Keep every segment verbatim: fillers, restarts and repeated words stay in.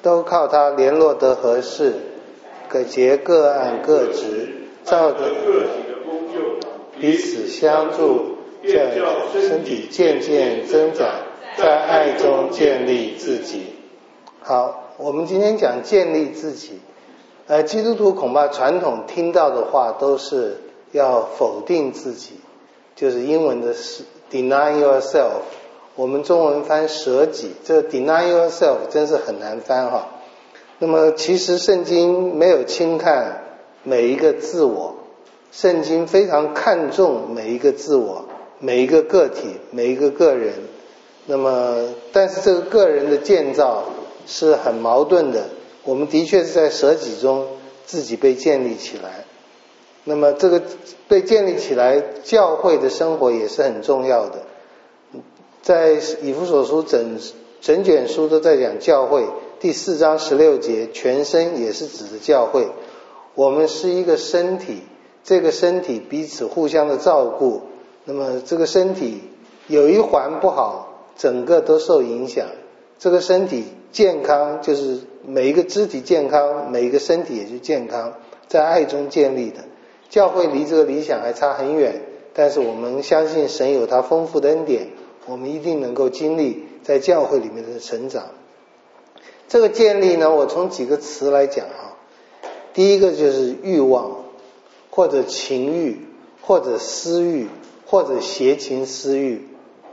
都靠他联络得合适，各节各按各职，照着个体的功用， 彼此相助，叫身体渐渐增长，在爱中建立自己。好，我们今天讲建立自己。呃，基督徒恐怕传统听到的话都是要否定自己，就是英文的 deny yourself， 我们中文翻舍己，这 deny yourself 真是很难翻哈。那么其实圣经没有轻看每一个自我，圣经非常看重每一个自我，每一个个体，每一个个人。那么但是这个个人的建造是很矛盾的，我们的确是在舍己中自己被建立起来。那么这个被建立起来，教会的生活也是很重要的。在以弗所书整整卷书都在讲教会，第四章十六节，全身也是指的教会。我们是一个身体，这个身体彼此互相的照顾，那么这个身体有一环不好，整个都受影响。这个身体健康，就是每一个肢体健康，每一个身体也就健康，在爱中建立的。教会离这个理想还差很远，但是我们相信神有他丰富的恩典，我们一定能够经历在教会里面的成长。这个建立呢，我从几个词来讲啊。第一个就是欲望，或者情欲，或者私欲，或者邪情私欲。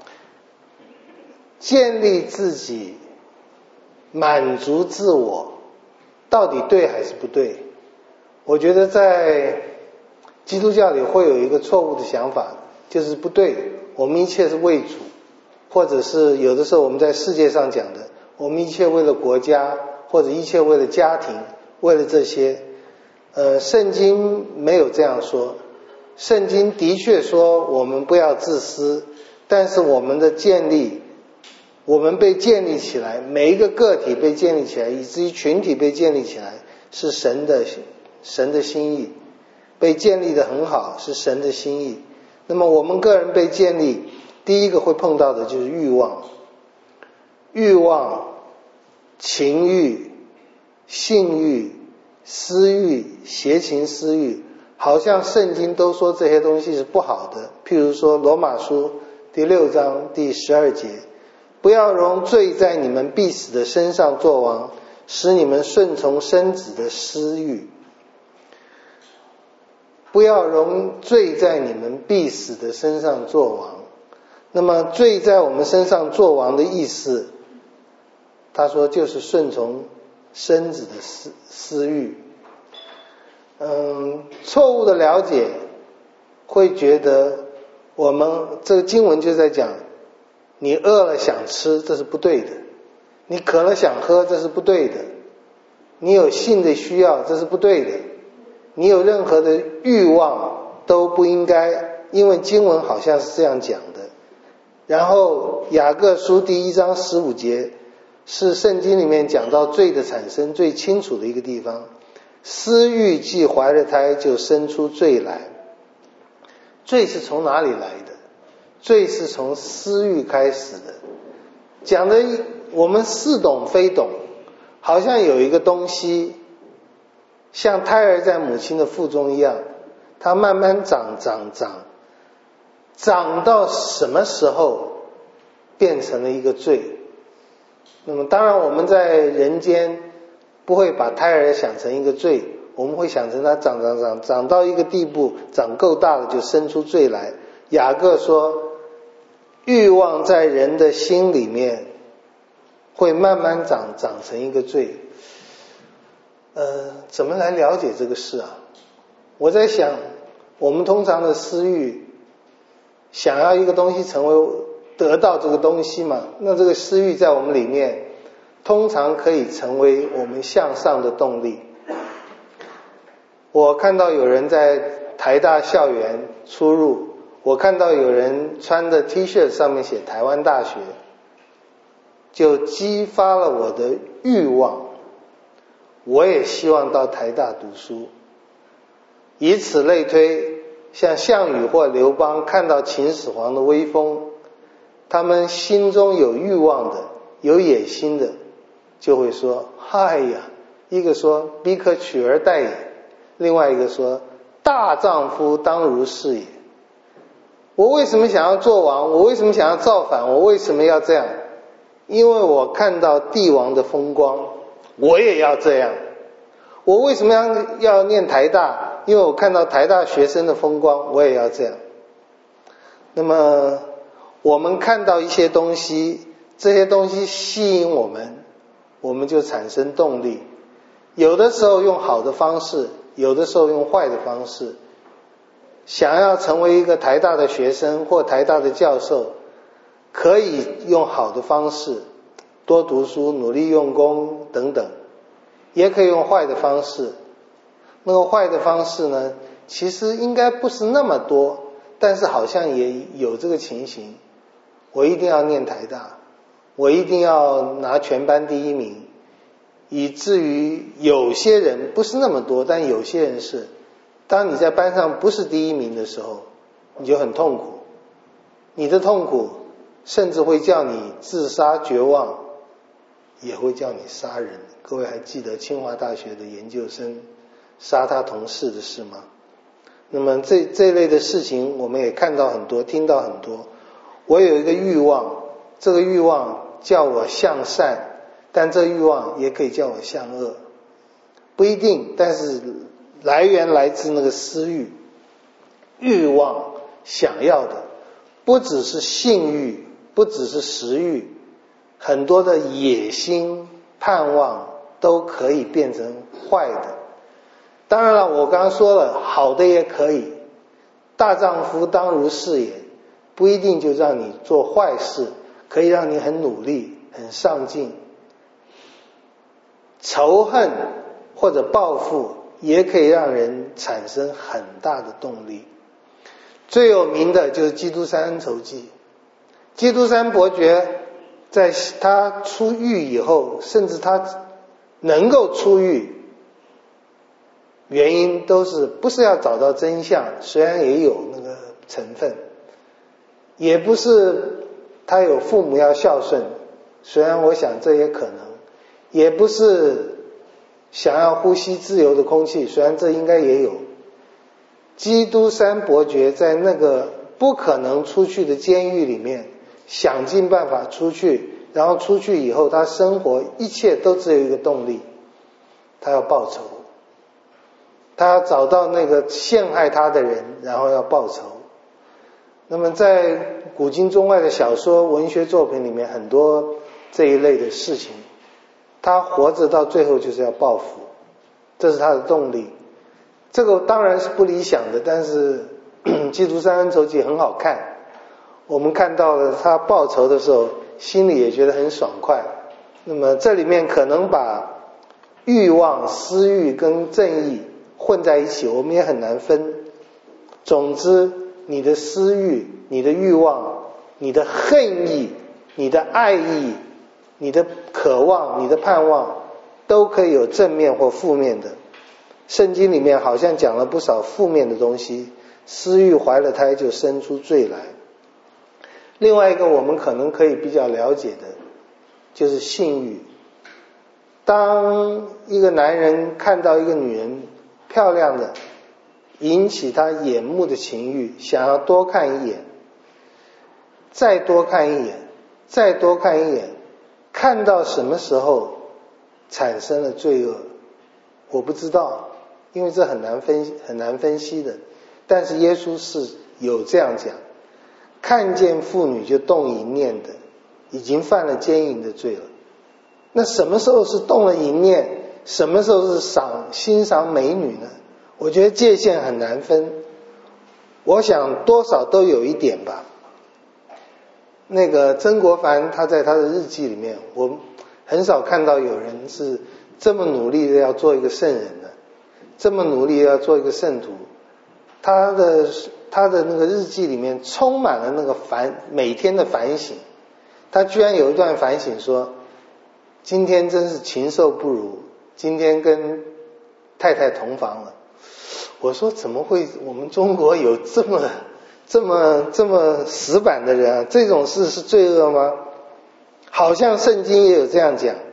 建立自己，满足自我，到底对还是不对？我觉得在基督教里会有一个错误的想法，就是不对，我们一切是为主，或者是有的时候我们在世界上讲的，我们一切为了国家，或者一切为了家庭，为了这些。呃，圣经没有这样说，圣经的确说我们不要自私，但是我们的建立，我们被建立起来，每一个个体被建立起来，以至于群体被建立起来，是神的神的心意，被建立得很好，是神的心意。那么我们个人被建立，第一个会碰到的就是欲望，欲望、情欲、性欲、私欲、邪情私欲，好像圣经都说这些东西是不好的。譬如说罗马书第六章第十二节，不要容罪在你们必死的身上作王，使你们顺从身子的私欲。不要容罪在你们必死的身上作王。那么罪在我们身上作王的意思，他说就是顺从身子的私私欲。嗯，错误的了解会觉得我们这个经文就在讲，你饿了想吃，这是不对的；你渴了想喝，这是不对的；你有性的需要，这是不对的；你有任何的欲望都不应该，因为经文好像是这样讲的。然后雅各书第一章十五节是圣经里面讲到罪的产生最清楚的一个地方，私欲既怀了胎，就生出罪来。罪是从哪里来的？罪是从私欲开始的。讲的我们似懂非懂，好像有一个东西像胎儿在母亲的腹中一样，它慢慢长长长长到什么时候变成了一个罪。那么当然我们在人间不会把胎儿想成一个罪，我们会想成它长长长长到一个地步，长够大了就生出罪来。雅各说欲望在人的心里面会慢慢长长成一个罪。呃，怎么来了解这个事啊？我在想，我们通常的私欲，想要一个东西成为得到这个东西嘛，那这个私欲在我们里面通常可以成为我们向上的动力。我看到有人在台大校园出入，我看到有人穿的 T 恤上面写台湾大学，就激发了我的欲望，我也希望到台大读书。以此类推，像项羽或刘邦看到秦始皇的威风，他们心中有欲望的，有野心的，就会说哎呀，一个说彼可取而代也，另外一个说大丈夫当如是也。我为什么想要做王？我为什么想要造反？我为什么要这样？因为我看到帝王的风光，我也要这样。我为什么要要念台大？因为我看到台大学生的风光，我也要这样。那么我们看到一些东西，这些东西吸引我们，我们就产生动力。有的时候用好的方式，有的时候用坏的方式。想要成为一个台大的学生或台大的教授，可以用好的方式，多读书，努力用功等等，也可以用坏的方式。那个坏的方式呢，其实应该不是那么多，但是好像也有这个情形。我一定要念台大，我一定要拿全班第一名，以至于有些人不是那么多，但有些人是，当你在班上不是第一名的时候，你就很痛苦，你的痛苦甚至会叫你自杀绝望，也会叫你杀人。各位还记得清华大学的研究生杀他同事的事吗？那么这这类的事情我们也看到很多，听到很多。我有一个欲望，这个欲望叫我向善，但这欲望也可以叫我向恶，不一定，但是来源来自那个私欲。欲望想要的不只是性欲，不只是食欲，很多的野心盼望都可以变成坏的。当然了，我刚刚说了，好的也可以，大丈夫当如是也，不一定就让你做坏事，可以让你很努力很上进。仇恨或者报复也可以让人产生很大的动力。最有名的就是基督山恩仇记。基督山伯爵在他出狱以后，甚至他能够出狱，原因都是不是要找到真相，虽然也有那个成分，也不是他有父母要孝顺，虽然我想这也可能，也不是想要呼吸自由的空气，虽然这应该也有。基督山伯爵在那个不可能出去的监狱里面，想尽办法出去，然后出去以后他生活一切都只有一个动力，他要报仇，他要找到那个陷害他的人，然后要报仇。那么在古今中外的小说文学作品里面，很多这一类的事情，他活着到最后就是要报复，这是他的动力。这个当然是不理想的，但是基督山恩仇记很好看，我们看到了他报仇的时候心里也觉得很爽快。那么这里面可能把欲望、私欲跟正义混在一起，我们也很难分。总之你的私欲、你的欲望、你的恨意、你的爱意、你的渴望、你的盼望，都可以有正面或负面的。圣经里面好像讲了不少负面的东西，私欲怀了胎就生出罪来。另外一个我们可能可以比较了解的就是性欲。当一个男人看到一个女人漂亮的，引起他眼目的情欲，想要多看一眼，再多看一眼，再多看一眼，看到什么时候产生了罪恶，我不知道，因为这很难分析很难分析的。但是耶稣是有这样讲，看见妇女就动淫念的，已经犯了奸淫的罪了。那什么时候是动了淫念，什么时候是赏欣赏美女呢？我觉得界限很难分，我想多少都有一点吧。那个曾国藩他在他的日记里面，我很少看到有人是这么努力的要做一个圣人的，这么努力的要做一个圣徒。他的他的那个日记里面充满了那个反每天的反省。他居然有一段反省说，今天真是禽兽不如，今天跟太太同房了。我说怎么会我们中国有这么这么这么死板的人啊？这种事是罪恶吗？好像圣经也有这样讲，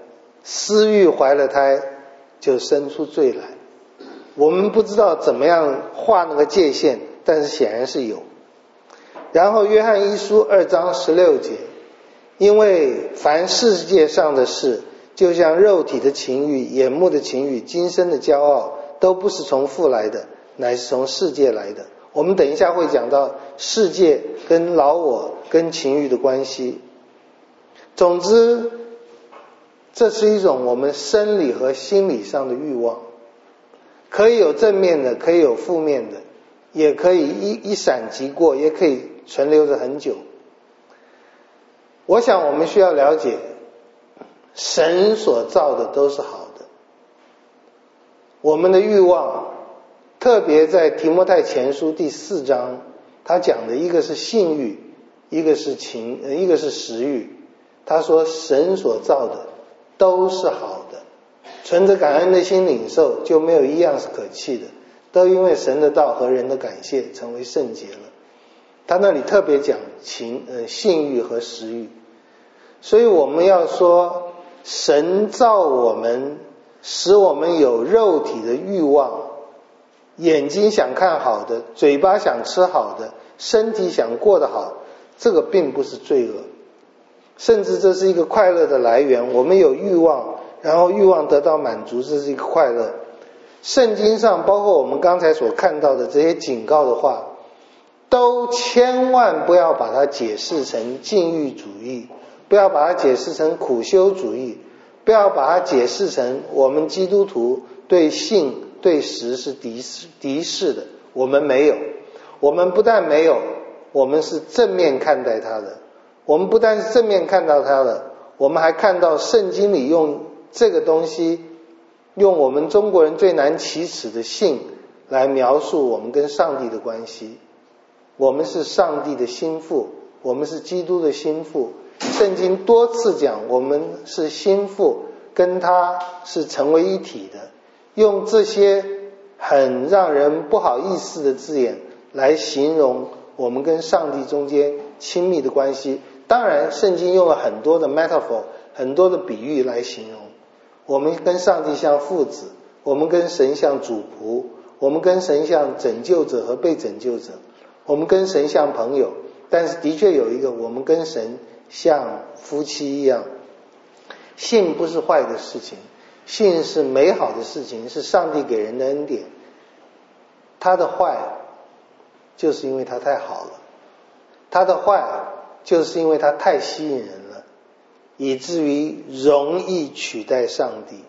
私欲怀了胎，就生出罪来。我们不知道怎么样画那个界限，但是显然是有。然后约翰一书二章十六节，因为凡世界上的事，就像肉体的情欲、眼目的情欲、今生的骄傲，都不是从父来的，乃是从世界来的。我们等一下会讲到世界跟老我跟情欲的关系。总之，这是一种我们生理和心理上的欲望，可以有正面的，可以有负面的，也可以一一闪即过，也可以存留着很久。我想我们需要了解，神所造的都是好的。我们的欲望，特别在提摩太前书第四章，他讲的一个是性欲，一个是情，一个是食欲。他说神所造的都是好的，存着感恩的心领受，就没有一样是可弃的，都因为神的道和人的感谢成为圣洁了。他那里特别讲情呃性欲和食欲。所以我们要说，神造我们，使我们有肉体的欲望，眼睛想看好的，嘴巴想吃好的，身体想过得好，这个并不是罪恶，甚至这是一个快乐的来源。我们有欲望，然后欲望得到满足，这是一个快乐。圣经上包括我们刚才所看到的这些警告的话，都千万不要把它解释成禁欲主义，不要把它解释成苦修主义，不要把它解释成我们基督徒对性对食是敌视敌视的。我们没有，我们不但没有，我们是正面看待它的。我们不但是正面看到它的，我们还看到圣经里用这个东西，用我们中国人最难启齿的性来描述我们跟上帝的关系。我们是上帝的心腹，我们是基督的心腹。圣经多次讲我们是心腹，跟他是成为一体的，用这些很让人不好意思的字眼来形容我们跟上帝中间亲密的关系。当然圣经用了很多的 metaphor， 很多的比喻来形容我们跟上帝像父子，我们跟神像主仆，我们跟神像拯救者和被拯救者，我们跟神像朋友。但是的确有一个，我们跟神像夫妻一样。性不是坏的事情，性是美好的事情，是上帝给人的恩典。它的坏就是因为它太好了，它的坏就是因为它太吸引人了，以至于容易取代上帝。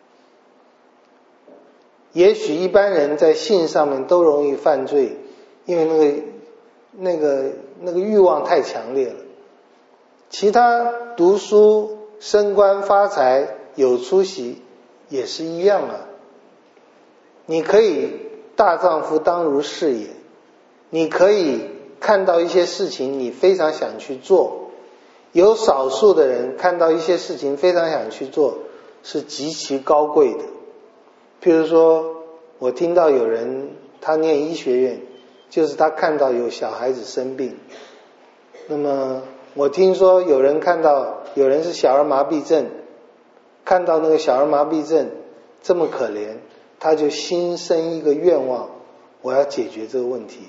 也许一般人在性上面都容易犯罪，因为那个那个那个欲望太强烈了。其他读书、升官、发财、有出息也是一样啊。你可以大丈夫当如是也，你可以看到一些事情你非常想去做。有少数的人看到一些事情非常想去做，是极其高贵的。譬如说，我听到有人他念医学院，就是他看到有小孩子生病。那么我听说有人看到有人是小儿麻痹症，看到那个小儿麻痹症这么可怜，他就心生一个愿望，我要解决这个问题。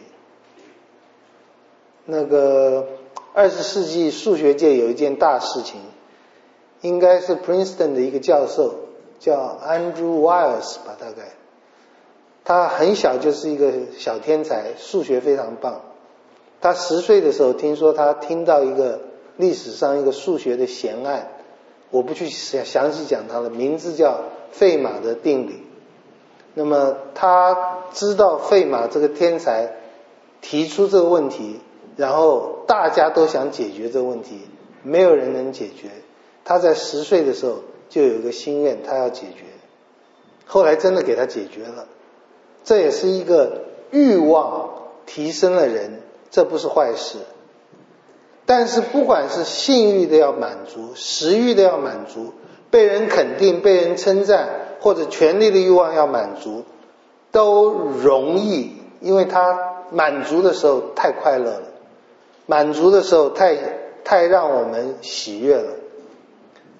那个二十世纪数学界有一件大事情，应该是 Princeton 的一个教授叫 Andrew Wiles 吧，大概他很小就是一个小天才，数学非常棒。他十岁的时候，听说他听到一个历史上一个数学的悬案，我不去详细讲他的名字，叫费马的定理。那么他知道费马这个天才提出这个问题，然后大家都想解决这个问题，没有人能解决。他在十岁的时候就有一个心愿，他要解决，后来真的给他解决了。这也是一个欲望提升了人，这不是坏事。但是不管是性欲的要满足，食欲的要满足，被人肯定被人称赞，或者权力的欲望要满足，都容易，因为他满足的时候太快乐了，满足的时候太太让我们喜悦了。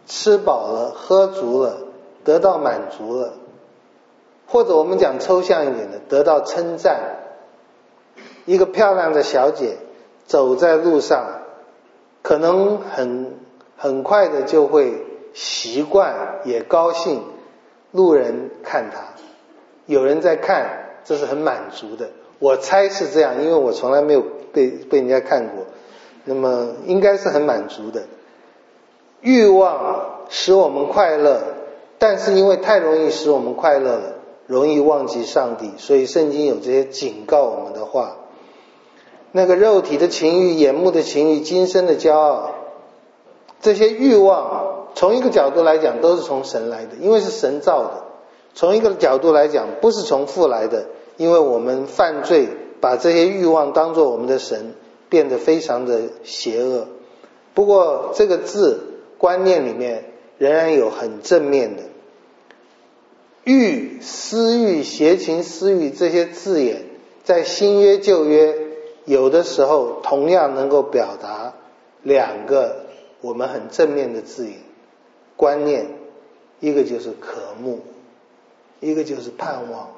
吃饱了喝足了，得到满足了，或者我们讲抽象一点的，得到称赞。一个漂亮的小姐走在路上，可能很很快的就会习惯也高兴路人看她，有人在看，这是很满足的。我猜是这样，因为我从来没有被被人家看过，那么应该是很满足的。欲望使我们快乐，但是因为太容易使我们快乐了，容易忘记上帝，所以圣经有这些警告我们的话。那个肉体的情欲、眼目的情欲、今生的骄傲，这些欲望从一个角度来讲都是从神来的，因为是神造的。从一个角度来讲不是从父来的，因为我们犯罪把这些欲望当作我们的神，变得非常的邪恶。不过这个字观念里面仍然有很正面的欲、私欲、邪情私欲，这些字眼在新约旧约有的时候同样能够表达两个我们很正面的字眼观念，一个就是渴慕，一个就是盼望。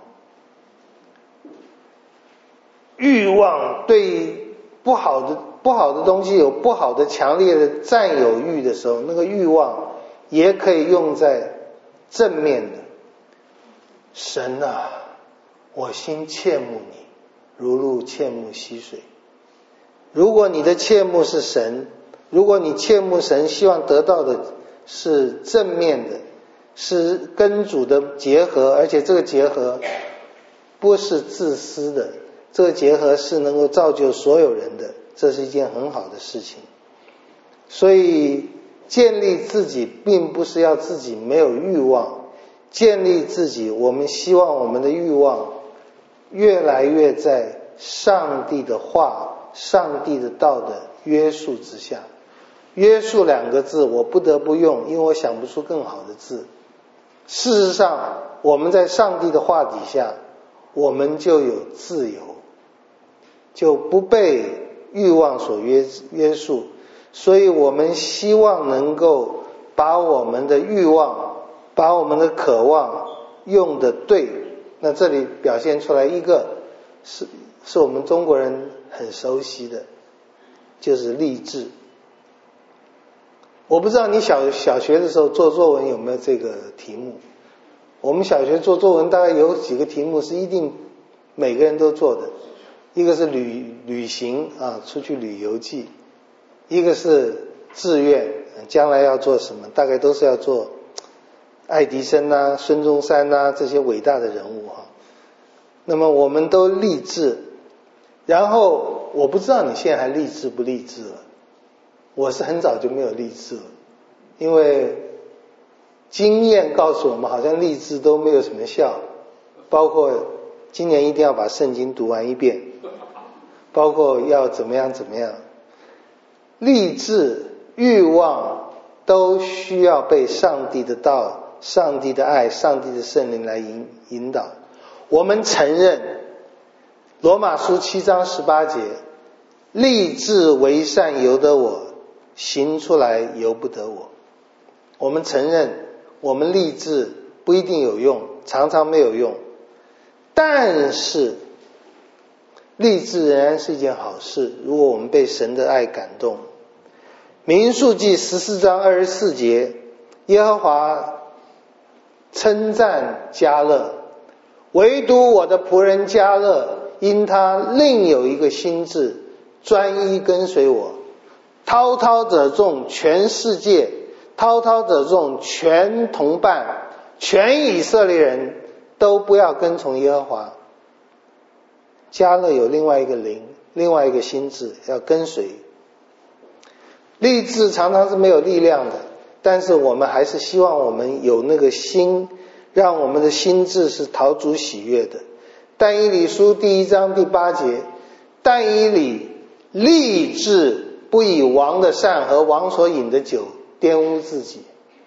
欲望对不好的不好的东西有不好的强烈的占有欲的时候，那个欲望也可以用在正面的。神啊，我心切慕你，如鹿切慕溪水。如果你的切慕是神，如果你切慕神，希望得到的是正面的，是跟主的结合，而且这个结合不是自私的，这个结合是能够造就所有人的，这是一件很好的事情。所以建立自己并不是要自己没有欲望，建立自己，我们希望我们的欲望越来越在上帝的话、上帝的道的约束之下。约束两个字我不得不用，因为我想不出更好的字。事实上我们在上帝的话底下，我们就有自由，就不被欲望所约约束。所以我们希望能够把我们的欲望，把我们的渴望用得对。那这里表现出来一个是是我们中国人很熟悉的，就是励志。我不知道你小小学的时候做作文有没有这个题目。我们小学做作文大概有几个题目是一定每个人都做的，一个是旅旅行啊，出去旅游记，一个是志愿，将来要做什么，大概都是要做爱迪生啊、孙中山啊这些伟大的人物啊。那么我们都励志，然后我不知道你现在还励志不励志了。我是很早就没有励志了，因为经验告诉我们好像励志都没有什么效，包括今年一定要把圣经读完一遍，包括要怎么样怎么样。励志、欲望都需要被上帝的道、上帝的爱、上帝的圣灵来引引导。我们承认罗马书七章十八节，立志为善由得我，行出来由不得我。我们承认我们立志不一定有用，常常没有用，但是立志仍然是一件好事，如果我们被神的爱感动。民数记十四章二十四节，耶和华称赞迦勒，唯独我的仆人迦勒，因他另有一个心志，专一跟随我，滔滔者众全世界，滔滔者众全同伴，全以色列人都不要跟从耶和华。迦勒有另外一个灵，另外一个心志，要跟随。立志常常是没有力量的，但是我们还是希望我们有那个心，让我们的心志是讨主喜悦的。但以理书第一章第八节，但以理立志不以王的善和王所饮的酒玷污自己。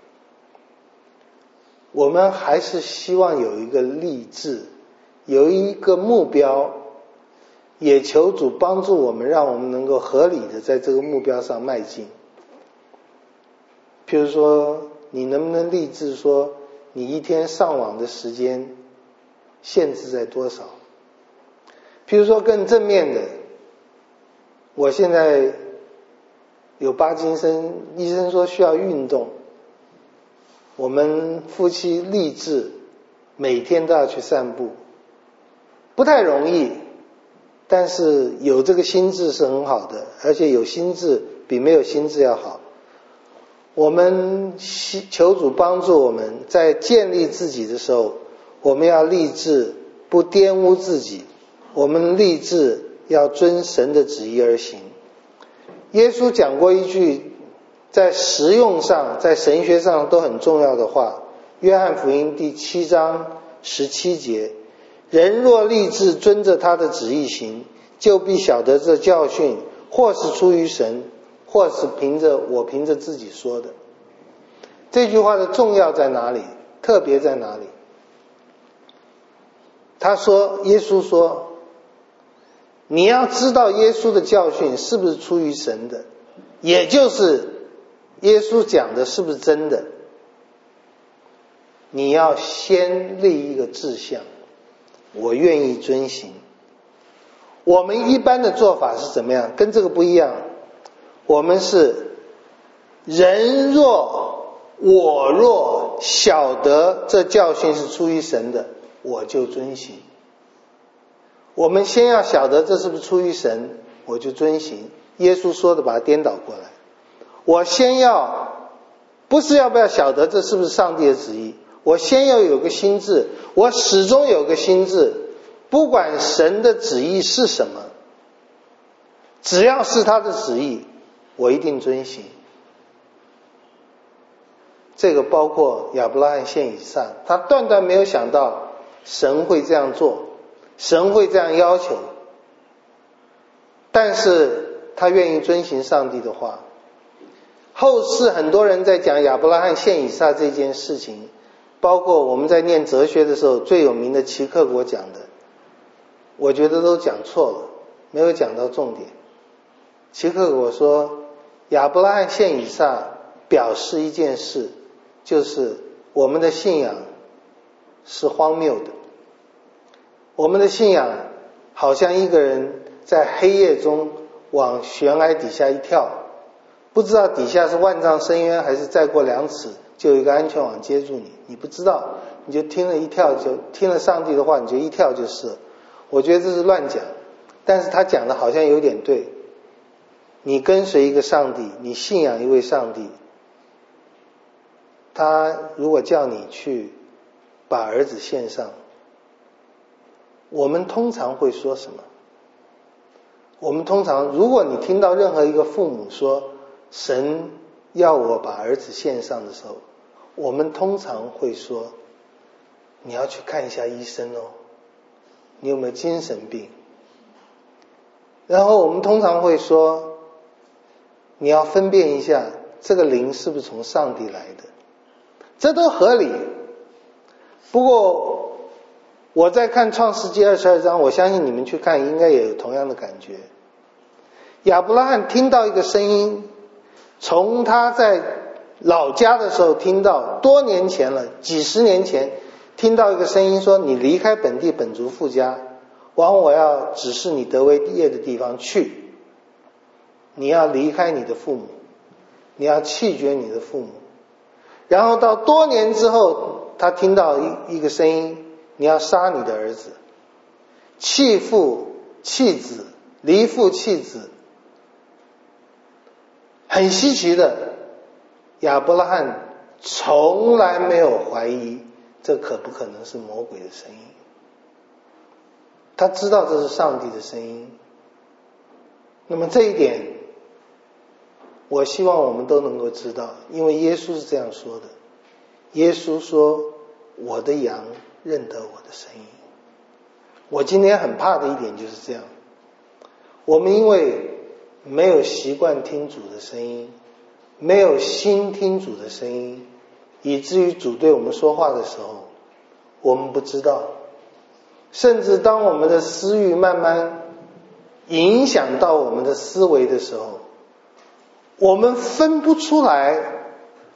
我们还是希望有一个立志，有一个目标，也求主帮助我们，让我们能够合理的在这个目标上迈进。譬如说你能不能立志说你一天上网的时间限制在多少？譬如说更正面的，我现在有帕金森，医生说需要运动，我们夫妻立志每天都要去散步，不太容易，但是有这个心智是很好的，而且有心智比没有心智要好。我们求主帮助我们在建立自己的时候，我们要立志不玷污自己，我们立志要遵神的旨意而行。耶稣讲过一句在实用上在神学上都很重要的话，约翰福音第七章十七节，人若立志遵着他的旨意行，就必晓得这教训或是出于神，或是凭着我凭着自己说的。这句话的重要在哪里？特别在哪里？他说，耶稣说，你要知道耶稣的教训是不是出于神的，也就是耶稣讲的是不是真的，你要先立一个志向，我愿意遵行。我们一般的做法是怎么样？跟这个不一样。我们是人若我若晓得这教训是出于神的，我就遵行。我们先要晓得这是不是出于神，我就遵行。耶稣说的把它颠倒过来，我先要不是要不要晓得这是不是上帝的旨意，我先要有个心志，我始终有个心志，不管神的旨意是什么，只要是他的旨意，我一定遵行。这个包括亚伯拉罕献以撒，他断断没有想到神会这样做，神会这样要求，但是他愿意遵行上帝的话。后世很多人在讲亚伯拉罕献以撒这件事情，包括我们在念哲学的时候最有名的齐克果讲的，我觉得都讲错了，没有讲到重点。齐克果说，亚伯拉罕献以撒表示一件事，就是我们的信仰是荒谬的。我们的信仰好像一个人在黑夜中往悬崖底下一跳，不知道底下是万丈深渊还是再过两尺就有一个安全网接住你，你不知道，你就听了一跳，就听了上帝的话，你就一跳就是了。我觉得这是乱讲，但是他讲的好像有点对。你跟随一个上帝，你信仰一位上帝，他如果叫你去把儿子献上，我们通常会说什么？我们通常，如果你听到任何一个父母说神要我把儿子献上的时候，我们通常会说，你要去看一下医生哦，你有没有精神病？然后我们通常会说，你要分辨一下这个灵是不是从上帝来的，这都合理。不过我在看创世纪二十二章，我相信你们去看应该也有同样的感觉。亚伯拉罕听到一个声音，从他在老家的时候听到，多年前了，几十年前听到一个声音说，你离开本地本族父家，往我要指示你得为业的地方去，你要离开你的父母，你要弃绝你的父母。然后到多年之后，他听到一一个声音，你要杀你的儿子，弃父弃子，离父弃子。很稀奇的，亚伯拉罕从来没有怀疑这可不可能是魔鬼的声音，他知道这是上帝的声音。那么这一点我希望我们都能够知道，因为耶稣是这样说的，耶稣说，我的羊认得我的声音。我今天很怕的一点就是这样，我们因为没有习惯听主的声音，没有心听主的声音，以至于主对我们说话的时候，我们不知道。甚至当我们的私欲慢慢影响到我们的思维的时候，我们分不出来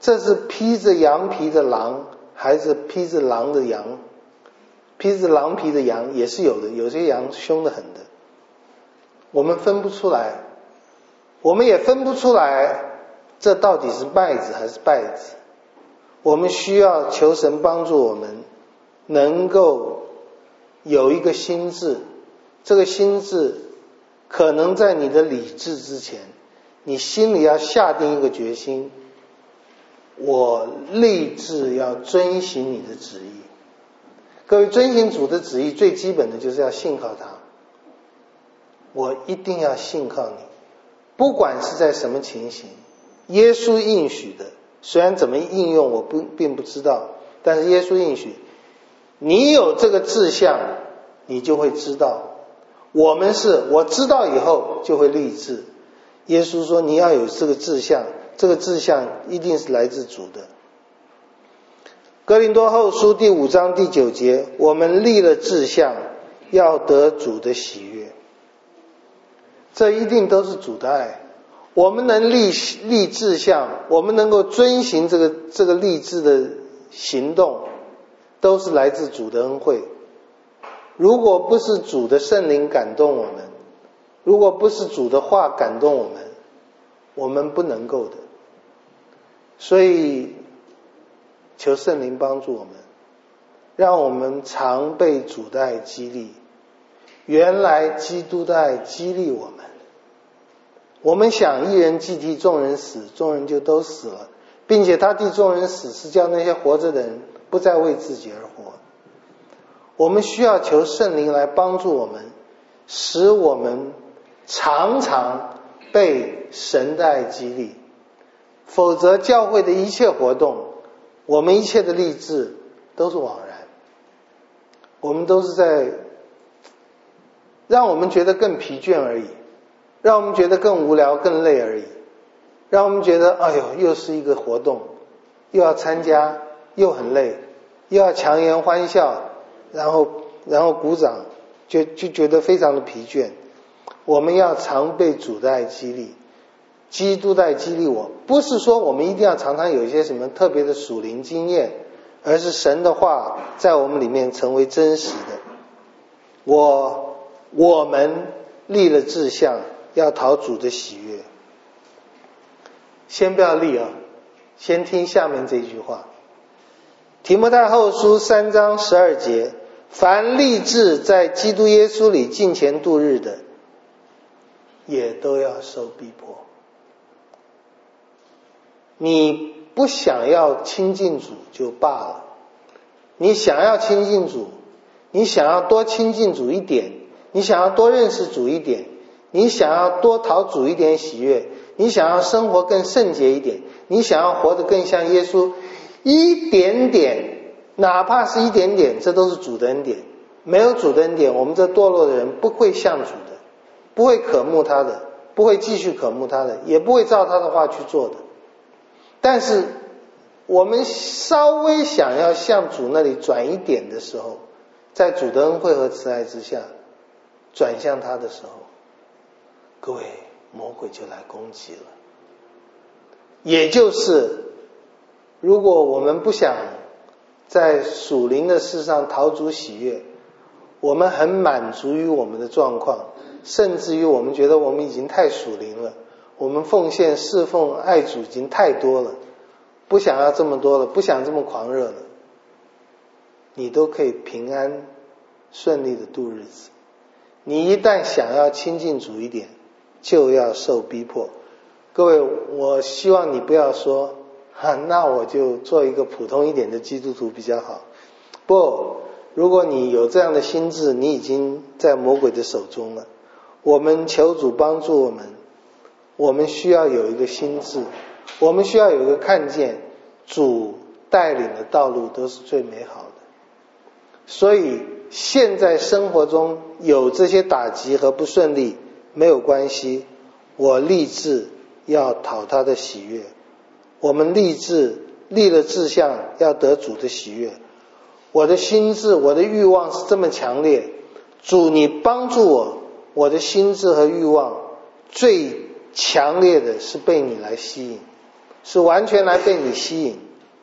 这是披着羊皮的狼，还是披着狼的羊？披着狼皮的羊也是有的，有些羊凶得很的，我们分不出来，我们也分不出来这到底是麦子还是稗子。我们需要求神帮助我们能够有一个心志，这个心志可能在你的理智之前，你心里要下定一个决心，我立志要遵行你的旨意。各位，遵行主的旨意最基本的就是要信靠他，我一定要信靠你，不管是在什么情形。耶稣应许的，虽然怎么应用我不并不知道，但是耶稣应许你有这个志向，你就会知道。我们是我知道以后就会立志。耶稣说你要有这个志向，这个志向一定是来自主的。哥林多后书第五章第九节，我们立了志向，要得主的喜悦。这一定都是主的爱。我们能立立志向，我们能够遵行这个这个立志的行动，都是来自主的恩惠。如果不是主的圣灵感动我们，如果不是主的话感动我们，我们不能够的。所以求圣灵帮助我们，让我们常被主的爱激励。原来基督的爱激励我们。我们想一人既替众人死，众人就都死了，并且他替众人死，是叫那些活着的人不再为自己而活。我们需要求圣灵来帮助我们，使我们常常被神的爱激励。否则教会的一切活动，我们一切的立志都是枉然，我们都是在让我们觉得更疲倦而已，让我们觉得更无聊更累而已，让我们觉得哎呦又是一个活动，又要参加，又很累，又要强颜欢笑，然后然后鼓掌，就就觉得非常的疲倦。我们要常被主的爱激励，基督的爱激励我，不是说我们一定要常常有一些什么特别的属灵经验，而是神的话在我们里面成为真实的。我我们立了志向，要讨主的喜悦。先不要立啊，先听下面这句话。提摩太后书三章十二节，凡立志在基督耶稣里敬虔度日的，也都要受逼迫。你不想要亲近主就罢了，你想要亲近主，你想要多亲近主一点，你想要多认识主一点，你想要多讨主一点喜悦，你想要生活更圣洁一点，你想要活得更像耶稣一点点，哪怕是一点点，这都是主的恩典。没有主的恩典，我们这堕落的人不会像主的，不会渴慕他的，不会继续渴慕他的，也不会照他的话去做的。但是我们稍微想要向主那里转一点的时候，在主的恩惠和慈爱之下转向他的时候，各位，魔鬼就来攻击了。也就是如果我们不想在属灵的事上讨主喜悦，我们很满足于我们的状况，甚至于我们觉得我们已经太属灵了，我们奉献侍奉爱主已经太多了，不想要这么多了，不想这么狂热了，你都可以平安顺利的度日子。你一旦想要亲近主一点，就要受逼迫。各位，我希望你不要说哈，那我就做一个普通一点的基督徒比较好。不，如果你有这样的心志，你已经在魔鬼的手中了。我们求主帮助我们，我们需要有一个心志，我们需要有一个看见主带领的道路都是最美好的。所以现在生活中有这些打击和不顺利没有关系，我立志要讨他的喜悦，我们立志立了志向要得主的喜悦。我的心志，我的欲望是这么强烈，主你帮助我，我的心志和欲望最强烈的是被你来吸引， 是完全来被你吸引，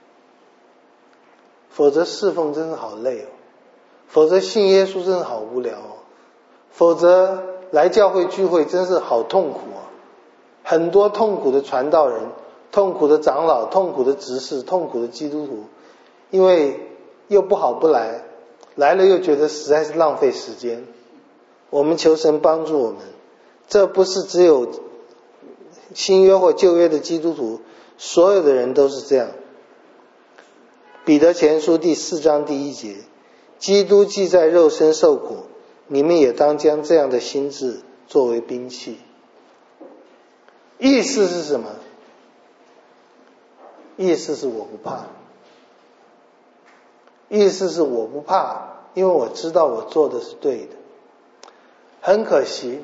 否则侍奉真是好累哦，否则信耶稣真是好无聊哦，否则来教会聚会真是好痛苦哦。很多痛苦的传道人，痛苦的长老，痛苦的执事，痛苦的基督徒，因为又不好不来，来了又觉得实在是浪费时间。我们求神帮助我们，这不是只有新约或旧约的基督徒，所有的人都是这样。彼得前书第四章第一节，基督既在肉身受苦，你们也当将这样的心志作为兵器。意思是什么？意思是我不怕，意思是我不怕，因为我知道我做的是对的。很可惜，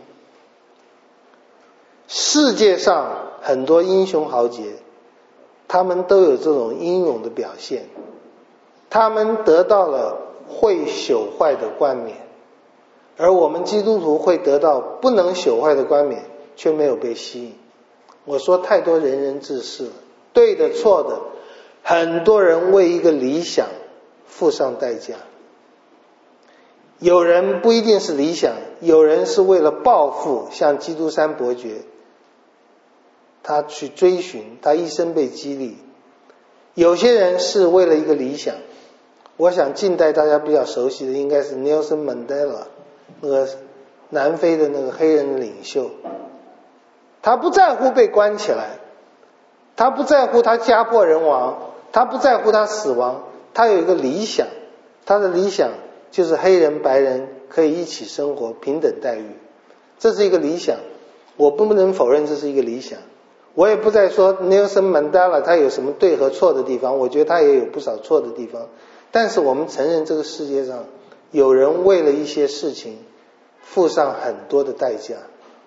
世界上很多英雄豪杰，他们都有这种英勇的表现，他们得到了会朽坏的冠冕，而我们基督徒会得到不能朽坏的冠冕，却没有被吸引。我说太多人人自是了，对的错的，很多人为一个理想付上代价。有人不一定是理想，有人是为了抱负，像基督山伯爵，他去追寻，他一生被激励。有些人是为了一个理想，我想近代大家比较熟悉的应该是 Nelson Mandela， 那个南非的那个黑人的领袖，他不在乎被关起来，他不在乎他家破人亡，他不在乎他死亡，他有一个理想，他的理想就是黑人白人可以一起生活，平等待遇，这是一个理想，我不能否认这是一个理想。我也不再说 Nelson Mandela 他有什么对和错的地方，我觉得他也有不少错的地方，但是我们承认这个世界上有人为了一些事情付上很多的代价。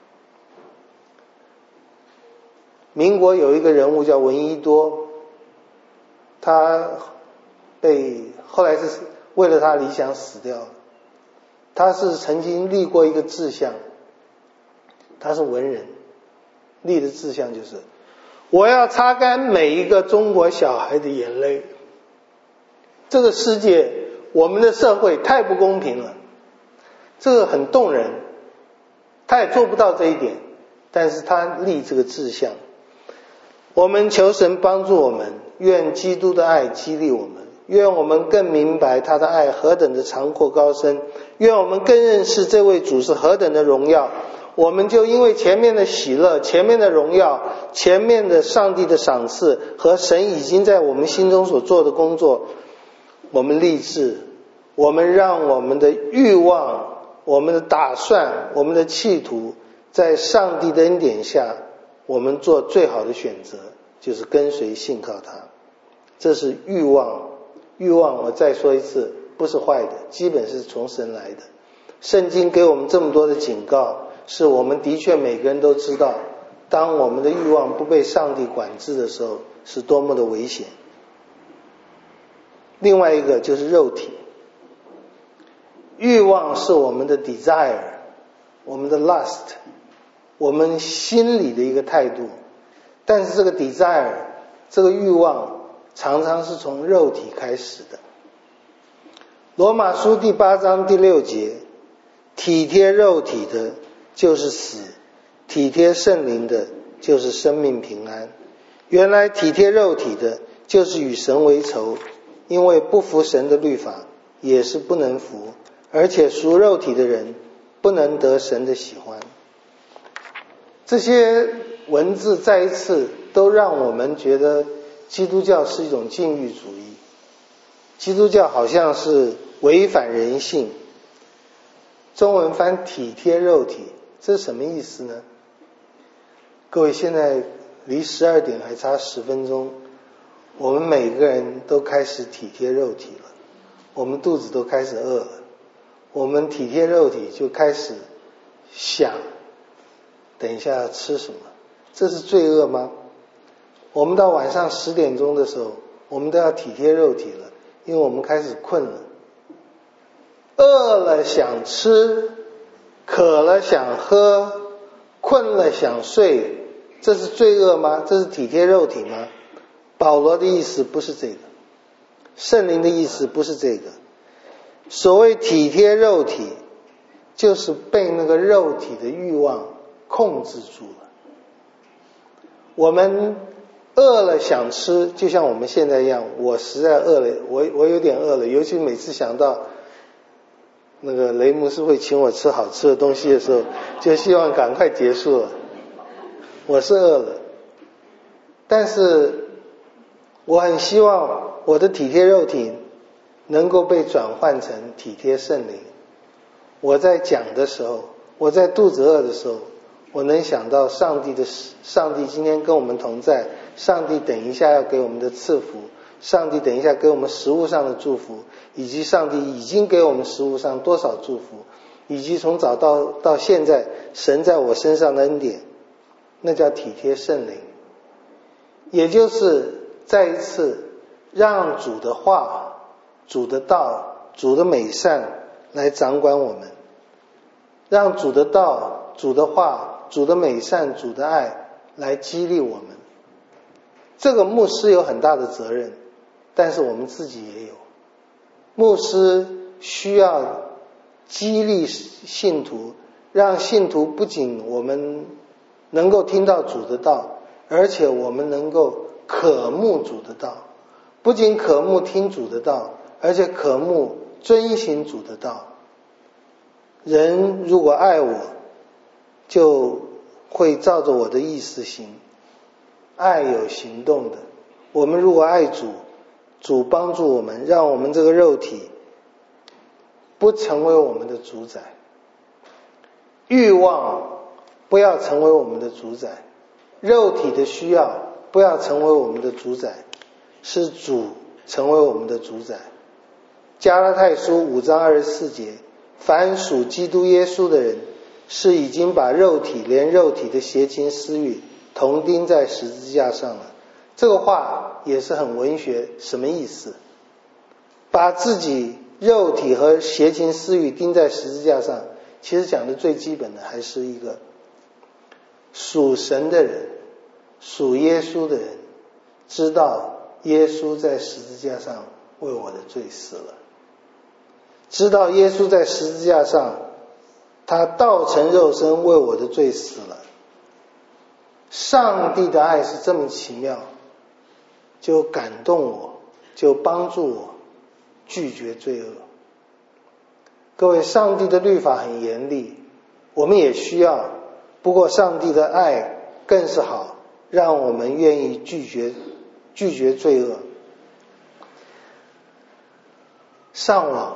民国有一个人物叫闻一多，他被后来是为了他理想死掉了。他是曾经立过一个志向，他是文人，立的志向就是我要擦干每一个中国小孩的眼泪。这个世界，我们的社会太不公平了，这个很动人。他也做不到这一点，但是他立这个志向。我们求神帮助我们，愿基督的爱激励我们，愿我们更明白他的爱何等的长阔高深，愿我们更认识这位主是何等的荣耀。我们就因为前面的喜乐，前面的荣耀，前面的上帝的赏赐和神已经在我们心中所做的工作，我们立志，我们让我们的欲望，我们的打算，我们的企图，在上帝的恩典下，我们做最好的选择，就是跟随信靠他。这是欲望，欲望我再说一次，不是坏的，基本是从神来的。圣经给我们这么多的警告，是我们的确每个人都知道，当我们的欲望不被上帝管制的时候，是多么的危险。另外一个就是肉体，欲望是我们的 desire， 我们的 lust， 我们心里的一个态度，但是这个 desire， 这个欲望常常是从肉体开始的。罗马书第八章第六节，体贴肉体的就是死，体贴圣灵的就是生命平安。原来体贴肉体的就是与神为仇，因为不服神的律法也是不能服，而且属肉体的人不能得神的喜欢。这些文字再一次都让我们觉得基督教是一种禁欲主义，基督教好像是违反人性。中文翻体贴肉体，这是什么意思呢？各位，现在离十二点还差十分钟，我们每个人都开始体贴肉体了，我们肚子都开始饿了，我们体贴肉体就开始想等一下要吃什么，这是罪恶吗？我们到晚上十点钟的时候，我们都要体贴肉体了，因为我们开始困了。饿了想吃，渴了想喝，困了想睡，这是罪恶吗？这是体贴肉体吗？ 保罗的意思不是这个，圣灵的意思不是这个。所谓体贴肉体，就是被那个肉体的欲望控制住了。我们饿了想吃，就像我们现在一样，我实在饿了，我我有点饿了，尤其每次想到那个雷牧师会请我吃好吃的东西的时候，就希望赶快结束了。我是饿了，但是我很希望我的体贴肉体能够被转换成体贴圣灵。我在讲的时候，我在肚子饿的时候，我能想到上帝的上帝今天跟我们同在，上帝等一下要给我们的赐福，上帝等一下给我们食物上的祝福，以及上帝已经给我们食物上多少祝福，以及从早到到现在神在我身上的恩典，那叫体贴圣灵。也就是再一次让主的话、主的道、主的美善来掌管我们，让主的道、主的话、主的美善、主的爱来激励我们。这个牧师有很大的责任，但是我们自己也有。牧师需要激励信徒，让信徒不仅我们能够听到主的道，而且我们能够渴慕主的道，不仅渴慕听主的道，而且渴慕遵行主的道。人如果爱我，就会照着我的意思行。爱有行动的，我们如果爱主，主帮助我们，让我们这个肉体不成为我们的主宰，欲望不要成为我们的主宰，肉体的需要不要成为我们的主宰，是主成为我们的主宰。加拉太书五章二十四节，凡属基督耶稣的人，是已经把肉体连肉体的邪情私欲同钉在十字架上了。这个话也是很文学，什么意思？把自己肉体和邪情私欲钉在十字架上，其实讲的最基本的还是一个属神的人，属耶稣的人知道耶稣在十字架上为我的罪死了，知道耶稣在十字架上他道成肉身为我的罪死了。上帝的爱是这么奇妙，就感动我，就帮助我拒绝罪恶。各位，上帝的律法很严厉，我们也需要，不过上帝的爱更是好，让我们愿意拒绝拒绝罪恶。上网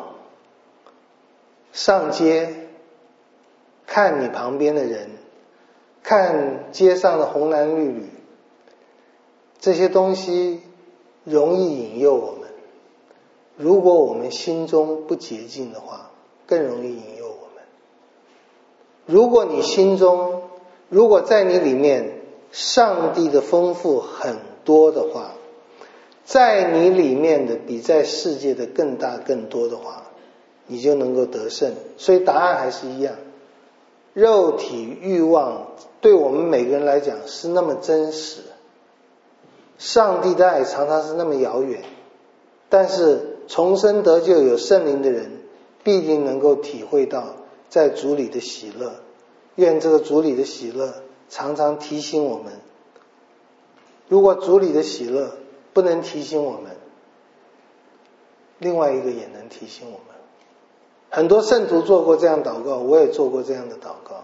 上街，看你旁边的人，看街上的红蓝绿绿，这些东西容易引诱我们。如果我们心中不洁净的话，更容易引诱我们。如果你心中，如果在你里面上帝的丰富很多的话，在你里面的比在世界的更大更多的话，你就能够得胜。所以答案还是一样，肉体欲望对我们每个人来讲是那么真实，上帝的爱常常是那么遥远，但是重生得救有圣灵的人必定能够体会到在主里的喜乐。愿这个主里的喜乐常常提醒我们，如果主里的喜乐不能提醒我们，另外一个也能提醒我们。很多圣徒做过这样祷告，我也做过这样的祷告。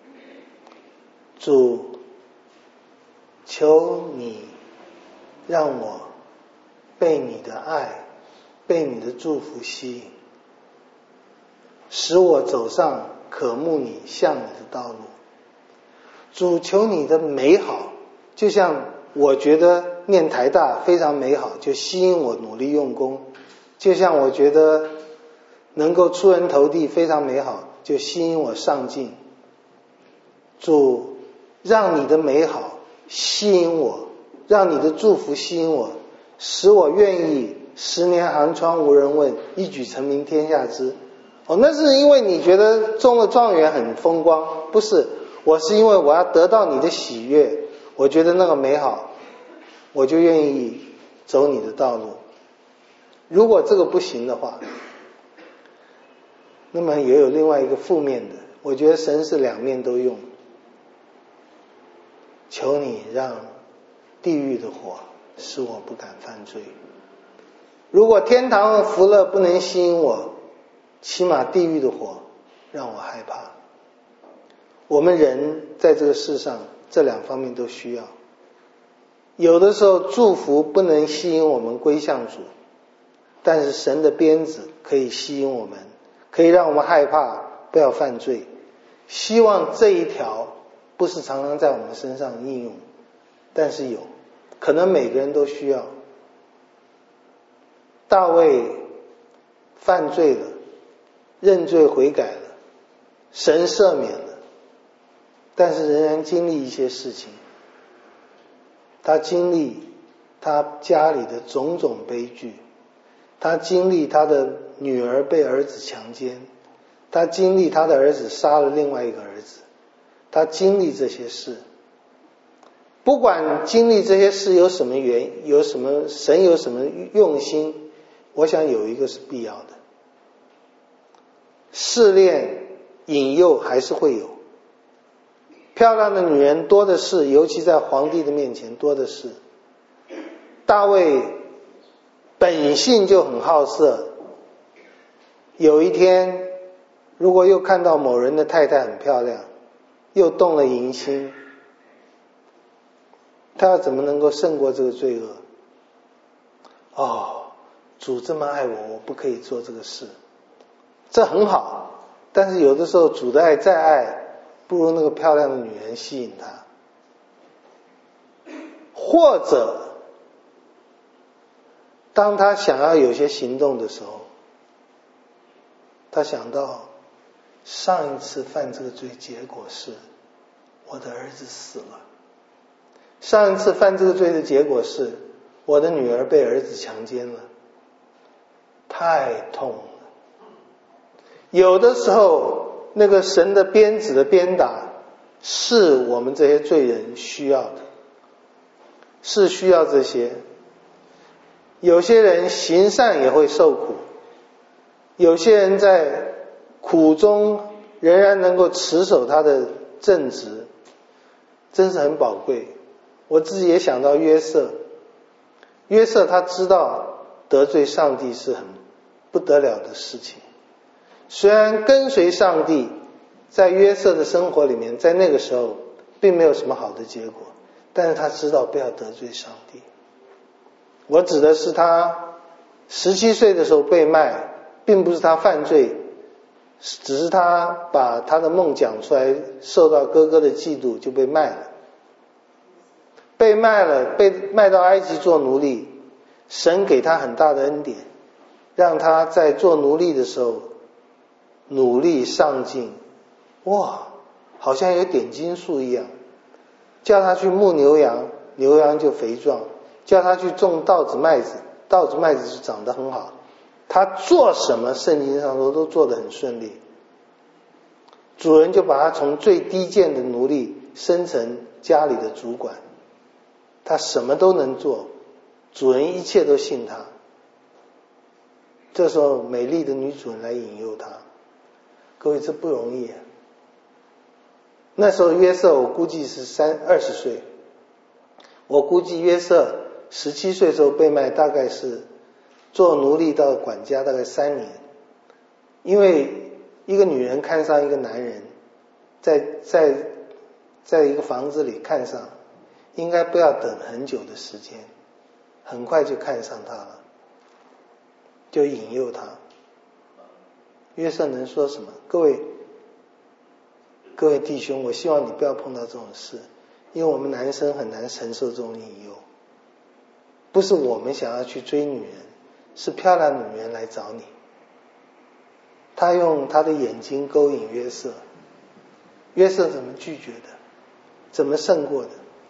主，求你让我被你的爱，被你的祝福吸引，使我走上渴慕你向你的道路。主，求你的美好，就像我觉得念台大非常美好，就吸引我努力用功，就像我觉得能够出人头地非常美好，就吸引我上进。主，让你的美好吸引我，让你的祝福吸引我，使我愿意十年寒窗无人问，一举成名天下知。哦，那是因为你觉得中了状元很风光，不是，我是因为我要得到你的喜悦，我觉得那个美好，我就愿意走你的道路。如果这个不行的话，那么也有另外一个负面的，我觉得神是两面都用。求你让地狱的火使我不敢犯罪。如果天堂和福乐不能吸引我，起码地狱的火让我害怕。我们人在这个世上这两方面都需要。有的时候祝福不能吸引我们归向主，但是神的鞭子可以吸引我们，可以让我们害怕不要犯罪。希望这一条不是常常在我们身上应用，但是有可能每个人都需要。大卫犯罪了，认罪悔改了，神赦免了，但是仍然经历一些事情。他经历他家里的种种悲剧，他经历他的女儿被儿子强奸，他经历他的儿子杀了另外一个儿子，他经历这些事。不管经历这些事有什么原有什么神有什么用心，我想有一个是必要的。试炼引诱还是会有，漂亮的女人多的是，尤其在皇帝的面前多的是。大卫本性就很好色，有一天如果又看到某人的太太很漂亮，又动了淫心，他要怎么能够胜过这个罪恶？哦，主这么爱我，我不可以做这个事，这很好。但是有的时候主的爱再爱，不如那个漂亮的女人吸引他。或者当他想要有些行动的时候，他想到上一次犯这个罪结果是我的儿子死了，上一次犯这个罪的结果是我的女儿被儿子强奸了，太痛了。有的时候那个神的鞭子的鞭打是我们这些罪人需要的，是需要这些。有些人行善也会受苦，有些人在苦中仍然能够持守他的正直，真是很宝贵。我自己也想到约瑟，约瑟他知道得罪上帝是很不得了的事情，虽然跟随上帝在约瑟的生活里面在那个时候并没有什么好的结果，但是他知道不要得罪上帝。我指的是他十七岁的时候被卖，并不是他犯罪，只是他把他的梦讲出来，受到哥哥的嫉妒就被卖了。被卖了，被卖到埃及做奴隶，神给他很大的恩典，让他在做奴隶的时候努力上进，哇，好像有点金术一样。叫他去牧牛羊，牛羊就肥壮；叫他去种稻子麦子，稻子麦子就长得很好。他做什么圣经上说都做得很顺利。主人就把他从最低贱的奴隶升成家里的主管，他什么都能做，主人一切都信他。这时候美丽的女主人来引诱他，各位这不容易啊。那时候约瑟我估计是三二十岁，我估计约瑟十七岁时候被卖，大概是做奴隶到管家大概三年。因为一个女人看上一个男人，在在在一个房子里看上，应该不要等很久的时间，很快就看上他了，就引诱他。约瑟能说什么？各位各位弟兄，我希望你不要碰到这种事，因为我们男生很难承受这种引诱。不是我们想要去追女人，是漂亮的女人来找你。他用他的眼睛勾引约瑟，约瑟怎么拒绝的？怎么胜过的？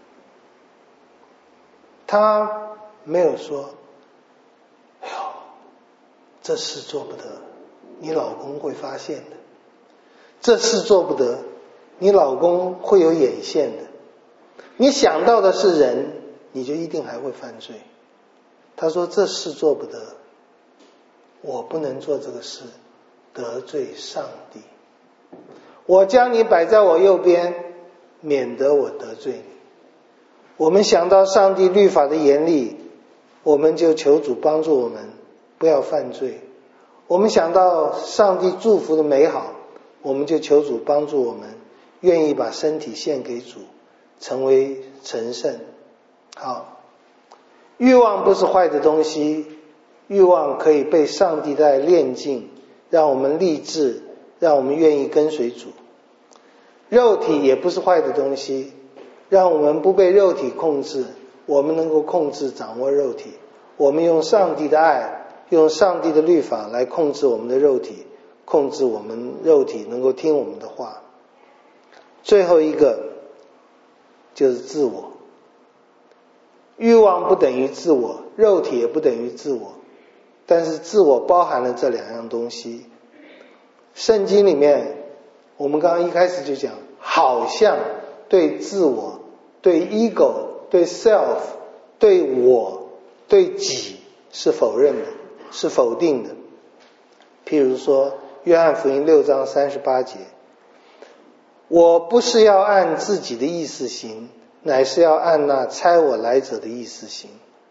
他没有说，哎呦，这事做不得，你老公会发现的。这事做不得，你老公会有眼线的。你想到的是人，你就一定还会犯罪。 他说这事做不得，我不能做这个事，得罪上帝。我将你摆在我右边，免得我得罪你。我们想到上帝律法的严厉，我们就求主帮助我们不要犯罪。我们想到上帝祝福的美好，我们就求主帮助我们愿意把身体献给主，成为成圣。好，欲望不是坏的东西，欲望可以被上帝的爱炼净，让我们立志，让我们愿意跟随主。肉体也不是坏的东西，让我们不被肉体控制，我们能够控制掌握肉体。我们用上帝的爱，用上帝的律法来控制我们的肉体，控制我们肉体能够听我们的话。最后一个就是自我。欲望不等于自我，肉体也不等于自我，但是自我包含了这两样东西。圣经里面我们刚刚一开始就讲，好像对自我、对 ego、对 self、对我、对己是否认的，是否定的。譬如说约翰福音六章三十八节，我不是要按自己的意思行，乃是要按那差我来者的意思行。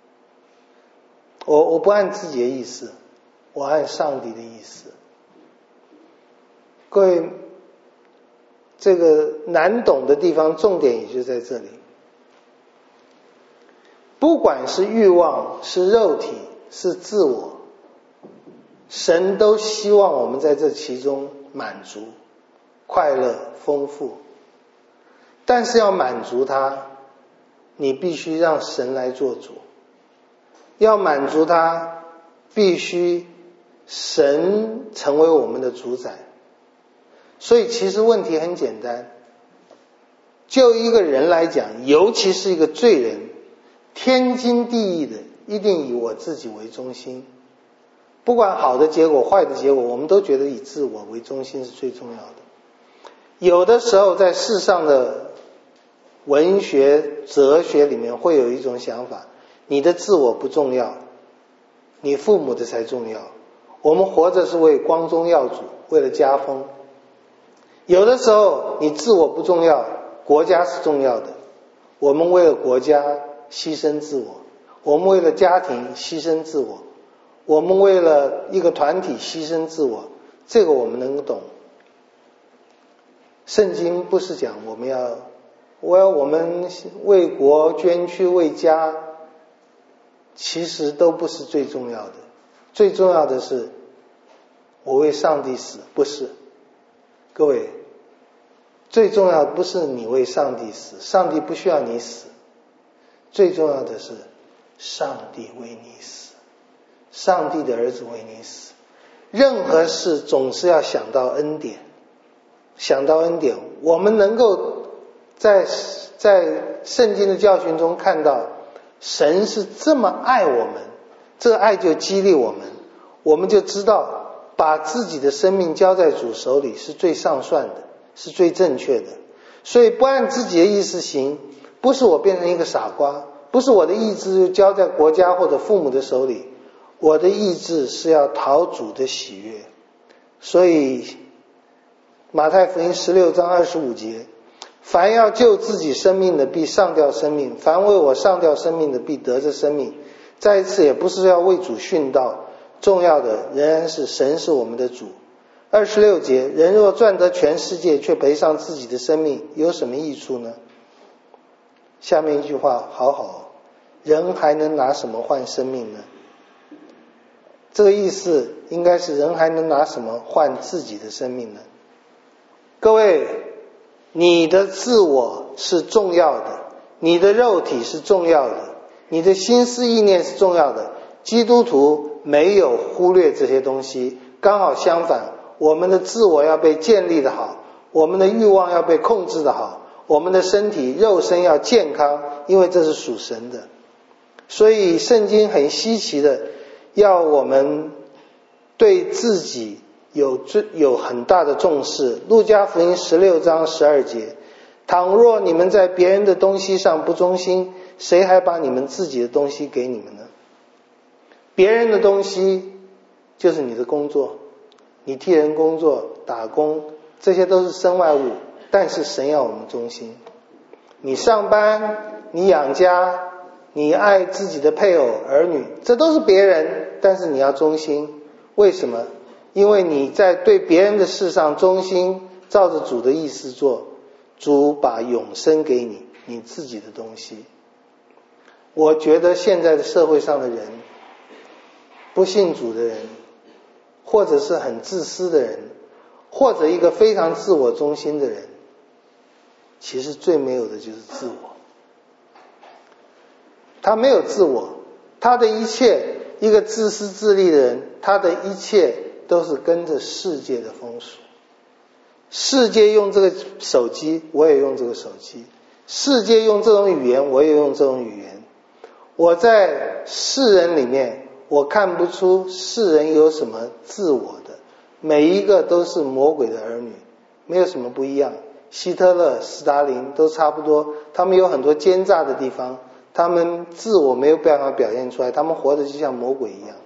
我我不按自己的意思，我按上帝的意思。各位，这个难懂的地方重点也就在这里。不管是欲望，是肉体，是自我，神都希望我们在这其中满足、快乐、丰富。但是要满足它，你必须让神来做主。要满足它，必须神成为我们的主宰。所以其实问题很简单，就一个人来讲，尤其是一个罪人，天经地义的一定以我自己为中心。不管好的结果坏的结果，我们都觉得以自我为中心是最重要的。有的时候在世上的文学哲学里面会有一种想法，你的自我不重要，你父母的才重要。我们活着是为光宗耀祖，为了家风。有的时候你自我不重要，国家是重要的，我们为了国家牺牲自我，我们为了家庭牺牲自我，我们为了一个团体牺牲自我，这个我们能懂。圣经不是讲我们要我要我们为国捐躯为家，其实都不是最重要的。最重要的是我为上帝死，不是。各位，最重要的不是你为上帝死，上帝不需要你死，最重要的是上帝为你死，上帝的儿子为你死。任何事总是要想到恩典，想到恩典，我们能够在在圣经的教训中看到神是这么爱我们，这个爱就激励我们，我们就知道把自己的生命交在主手里是最上算的，是最正确的。所以不按自己的意思行，不是我变成一个傻瓜，不是我的意志就交在国家或者父母的手里，我的意志是要讨主的喜悦。所以马太福音十六章二十五节，凡要救自己生命的必上吊生命，凡为我上吊生命的必得着生命。再一次，也不是要为主殉道，重要的仍然是神是我们的主。二十六节，人若赚得全世界却赔上自己的生命，有什么益处呢？下面一句话好好，人还能拿什么换生命呢？这个意思应该是人还能拿什么换自己的生命呢？各位，你的自我是重要的，你的肉体是重要的，你的心思意念是重要的。基督徒没有忽略这些东西，刚好相反，我们的自我要被建立的好，我们的欲望要被控制的好，我们的身体肉身要健康，因为这是属神的。所以圣经很稀奇的要我们对自己有有很大的重视。路加福音十六章十二节，倘若你们在别人的东西上不忠心，谁还把你们自己的东西给你们呢？ 别人的东西就是你的工作，你替人工作打工，这些都是身外物，但是神要我们忠心。你上班，你养家，你爱自己的配偶儿女，这都是别人，但是你要忠心。为什么？因为你在对别人的事上忠心，照着主的意思做，主把永生给你，你自己的东西。我觉得现在的社会上的人，不信主的人，或者是很自私的人，或者一个非常自我中心的人，其实最没有的就是自我。他没有自我，他的一切，一个自私自利的人，他的一切都是跟着世界的风俗。世界用这个手机，我也用这个手机；世界用这种语言，我也用这种语言。我在世人里面，我看不出世人有什么自我的，每一个都是魔鬼的儿女，没有什么不一样。希特勒、斯大林都差不多，他们有很多奸诈的地方，他们自我没有办法表现出来，他们活得就像魔鬼一样。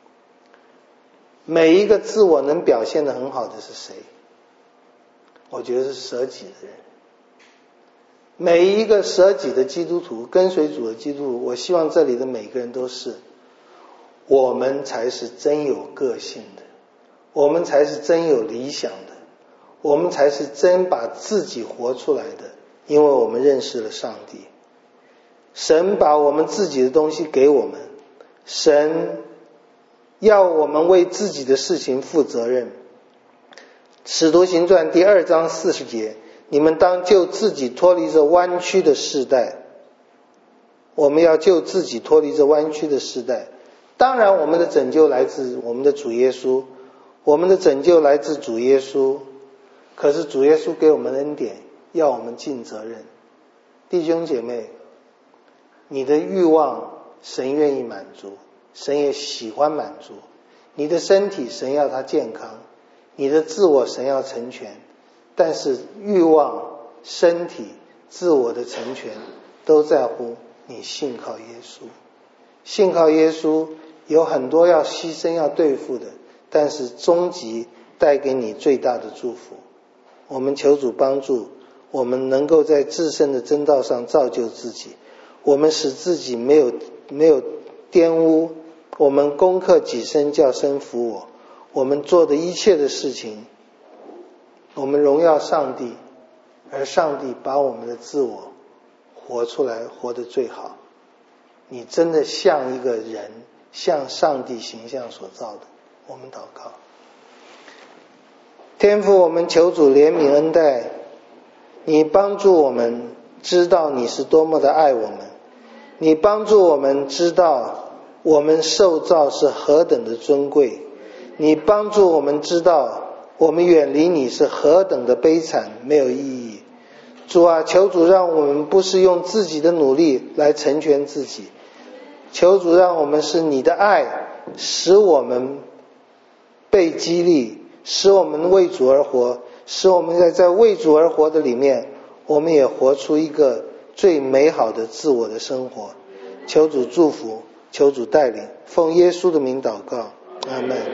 每一个自我能表现得很好的是谁？我觉得是舍己的人。每一个舍己的基督徒，跟随主的基督徒，我希望这里的每个人都是，我们才是真有个性的，我们才是真有理想的，我们才是真把自己活出来的，因为我们认识了上帝。神把我们自己的东西给我们，神要我们为自己的事情负责任。使徒行传第二章四十节，你们当救自己脱离这弯曲的世代。我们要救自己脱离这弯曲的世代。当然我们的拯救来自我们的主耶稣，我们的拯救来自主耶稣，可是主耶稣给我们恩典，要我们尽责任。弟兄姐妹，你的欲望神愿意满足，神也喜欢满足。你的身体神要它健康，你的自我神要成全，但是欲望、身体、自我的成全都在乎你信靠耶稣。信靠耶稣有很多要牺牲要对付的，但是终极带给你最大的祝福。我们求主帮助我们能够在自身的真道上造就自己，我们使自己没有没有玷污，我们攻克己身叫身服我，我们做的一切的事情，我们荣耀上帝，而上帝把我们的自我活出来，活得最好。你真的像一个人，像上帝形象所造的。我们祷告。天父，我们求主怜悯恩待，你帮助我们知道你是多么的爱我们，你帮助我们知道我们受造是何等的尊贵，你帮助我们知道我们远离你是何等的悲惨没有意义。主啊，求主让我们不是用自己的努力来成全自己，求主让我们是你的爱使我们被激励，使我们为主而活，使我们在在为主而活的里面，我们也活出一个最美好的自我的生活。求主祝福，求主带领，奉耶稣的名祷告，阿们。